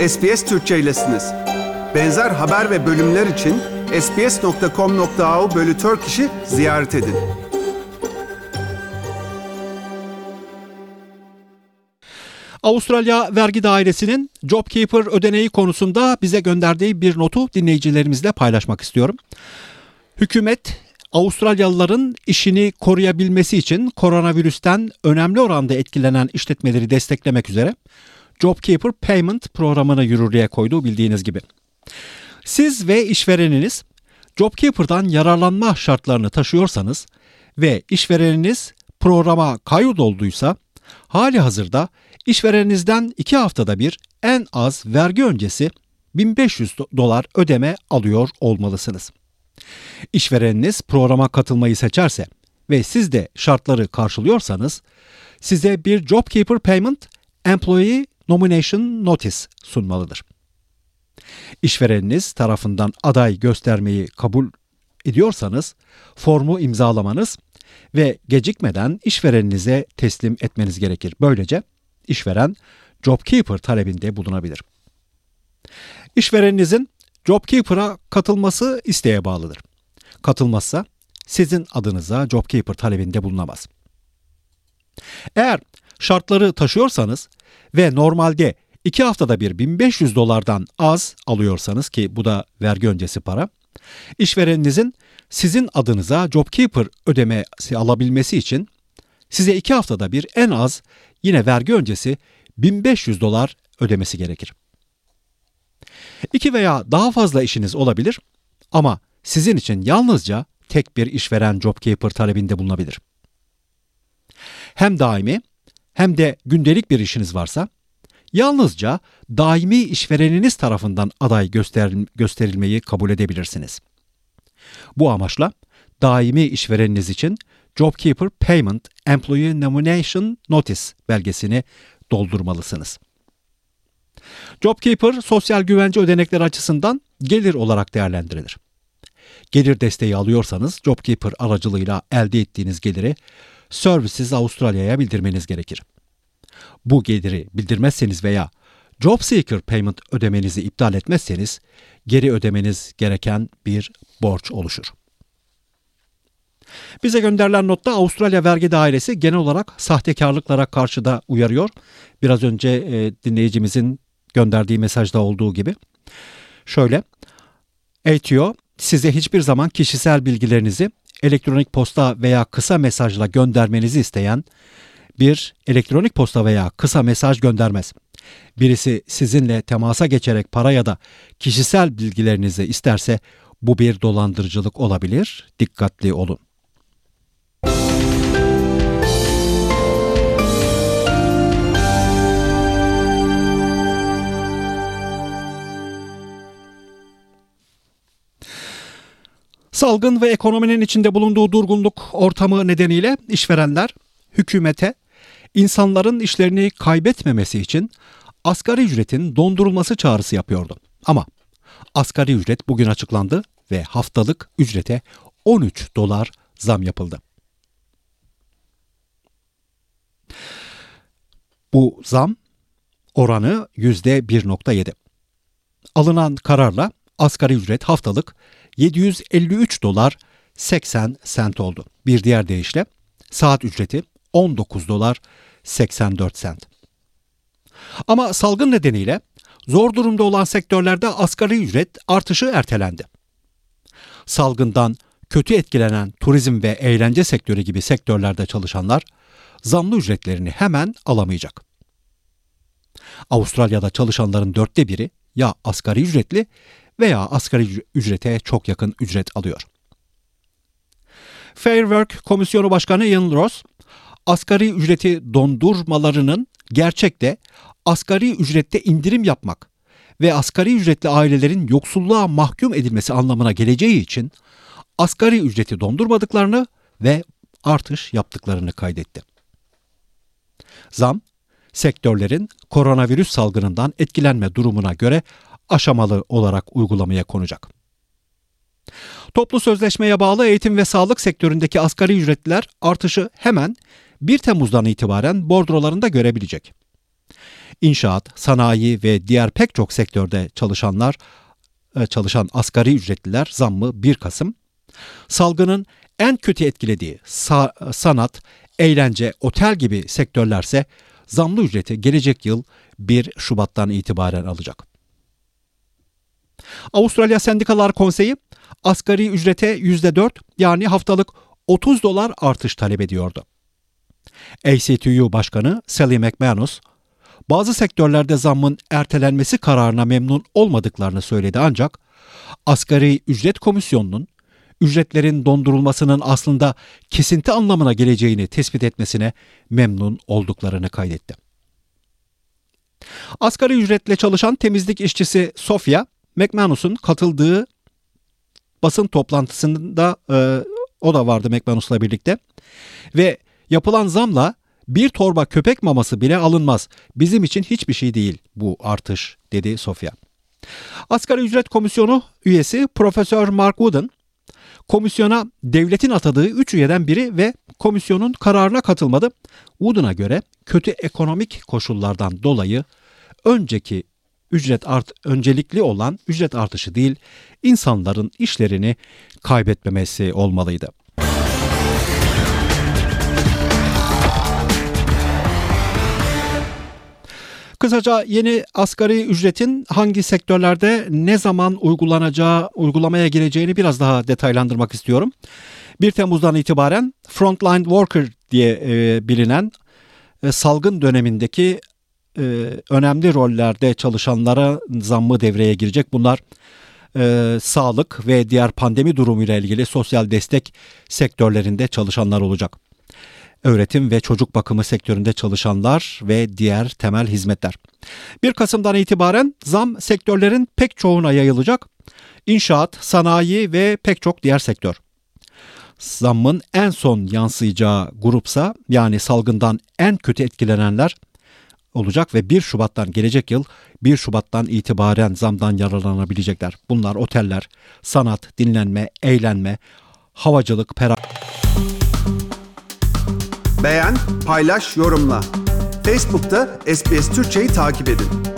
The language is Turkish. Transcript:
SBS Türkçe'ylesiniz. Benzer haber ve bölümler için sbs.com.au/Turkish'i ziyaret edin. Avustralya Vergi Dairesi'nin JobKeeper ödeneği konusunda bize gönderdiği bir notu dinleyicilerimizle paylaşmak istiyorum. Hükümet, Avustralyalıların işini koruyabilmesi için koronavirüsten önemli oranda etkilenen işletmeleri desteklemek üzere JobKeeper Payment programını yürürlüğe koydu bildiğiniz gibi. Siz ve işvereniniz JobKeeper'dan yararlanma şartlarını taşıyorsanız ve işvereniniz programa kaydolduysa hali hazırda işvereninizden 2 haftada bir en az vergi öncesi $1,500 ödeme alıyor olmalısınız. İşvereniniz programa katılmayı seçerse ve siz de şartları karşılıyorsanız size bir JobKeeper Payment Employee Nomination Notice sunmalıdır. İşvereniniz tarafından aday göstermeyi kabul ediyorsanız formu imzalamanız ve gecikmeden işvereninize teslim etmeniz gerekir. Böylece işveren JobKeeper talebinde bulunabilir. İşvereninizin JobKeeper'a katılması isteğe bağlıdır. Katılmazsa sizin adınıza JobKeeper talebinde bulunamaz. Eğer şartları taşıyorsanız ve normalde 2 haftada bir $1,500'dan az alıyorsanız ki bu da vergi öncesi para, işvereninizin sizin adınıza JobKeeper ödemesi alabilmesi için size 2 haftada bir en az yine vergi öncesi $1,500 ödemesi gerekir. 2 veya daha fazla işiniz olabilir ama sizin için yalnızca tek bir işveren JobKeeper talebinde bulunabilir. Hem daimi hem de gündelik bir işiniz varsa yalnızca daimi işvereniniz tarafından aday gösterilmeyi kabul edebilirsiniz. Bu amaçla daimi işvereniniz için JobKeeper Payment Employee Nomination Notice belgesini doldurmalısınız. JobKeeper sosyal güvence ödenekleri açısından gelir olarak değerlendirilir. Gelir desteği alıyorsanız JobKeeper aracılığıyla elde ettiğiniz geliri Services Avustralya'ya bildirmeniz gerekir. Bu geliri bildirmezseniz veya JobSeeker Payment ödemenizi iptal etmezseniz geri ödemeniz gereken bir borç oluşur. Bize gönderilen notta Avustralya Vergi Dairesi genel olarak sahtekarlıklara karşı da uyarıyor. Biraz önce dinleyicimizin gönderdiği mesajda olduğu gibi. Şöyle, ATO size hiçbir zaman kişisel bilgilerinizi elektronik posta veya kısa mesajla göndermenizi isteyen bir elektronik posta veya kısa mesaj göndermez. Birisi sizinle temasa geçerek para ya da kişisel bilgilerinizi isterse bu bir dolandırıcılık olabilir. Dikkatli olun. Salgın ve ekonominin içinde bulunduğu durgunluk ortamı nedeniyle işverenler hükümete insanların işlerini kaybetmemesi için asgari ücretin dondurulması çağrısı yapıyordu. Ama asgari ücret bugün açıklandı ve haftalık ücrete $13 zam yapıldı. Bu zam oranı %1.7. Alınan kararla asgari ücret haftalık $753.80 oldu. Bir diğer deyişle saat ücreti $19.84. Ama salgın nedeniyle zor durumda olan sektörlerde asgari ücret artışı ertelendi. Salgından kötü etkilenen turizm ve eğlence sektörü gibi sektörlerde çalışanlar zamlı ücretlerini hemen alamayacak. Avustralya'da çalışanların 1/4 ya asgari ücretli veya asgari ücrete çok yakın ücret alıyor. Fair Work Komisyonu Başkanı Ian Ross, asgari ücreti dondurmalarının gerçekte asgari ücrette indirim yapmak ve asgari ücretli ailelerin yoksulluğa mahkum edilmesi anlamına geleceği için asgari ücreti dondurmadıklarını ve artış yaptıklarını kaydetti. Zam, sektörlerin koronavirüs salgınından etkilenme durumuna göre aşamalı olarak uygulamaya konacak. Toplu sözleşmeye bağlı eğitim ve sağlık sektöründeki asgari ücretliler artışı hemen 1 Temmuz'dan itibaren bordrolarında görebilecek. inşaat, sanayi ve diğer pek çok sektörde çalışan asgari ücretliler zammı 1 Kasım. Salgının en kötü etkilediği sanat, eğlence, otel gibi sektörlerse zamlı ücreti gelecek yıl 1 Şubat'tan itibaren alacak. Avustralya Sendikalar Konseyi asgari ücrete %4 yani haftalık $30 artış talep ediyordu. ACTU Başkanı Sally McManus, bazı sektörlerde zammın ertelenmesi kararına memnun olmadıklarını söyledi ancak Asgari Ücret Komisyonu'nun ücretlerin dondurulmasının aslında kesinti anlamına geleceğini tespit etmesine memnun olduklarını kaydetti. Asgari ücretle çalışan temizlik işçisi Sofia, McManus'un katıldığı basın toplantısında o da vardı McManus'la birlikte ve yapılan zamla bir torba köpek maması bile alınmaz. Bizim için hiçbir şey değil bu artış, dedi Sofia. Asgari Ücret Komisyonu üyesi Profesör Mark Wooden, komisyona devletin atadığı 3 üyeden biri ve komisyonun kararına katılmadı. Wooden'a göre kötü ekonomik koşullardan dolayı öncelikli olan ücret artışı değil, insanların işlerini kaybetmemesi olmalıydı. Kısaca yeni asgari ücretin hangi sektörlerde ne zaman uygulamaya gireceğini biraz daha detaylandırmak istiyorum. 1 Temmuz'dan itibaren frontline worker diye bilinen salgın dönemindeki önemli rollerde çalışanlara zammı devreye girecek. Bunlar sağlık ve diğer pandemi durumuyla ilgili sosyal destek sektörlerinde çalışanlar olacak. Öğretim ve çocuk bakımı sektöründe çalışanlar ve diğer temel hizmetler. 1 Kasım'dan itibaren zam sektörlerin pek çoğuna yayılacak. İnşaat, sanayi ve pek çok diğer sektör. Zammın en son yansıyacağı grupsa yani salgından en kötü etkilenenler olacak ve 1 Şubat'tan gelecek yıl 1 Şubat'tan itibaren zamdan yararlanabilecekler. Bunlar oteller, sanat, dinlenme, eğlenme, havacılık, Beğen, paylaş, yorumla. Facebook'ta SBS Türkçe'yi takip edin.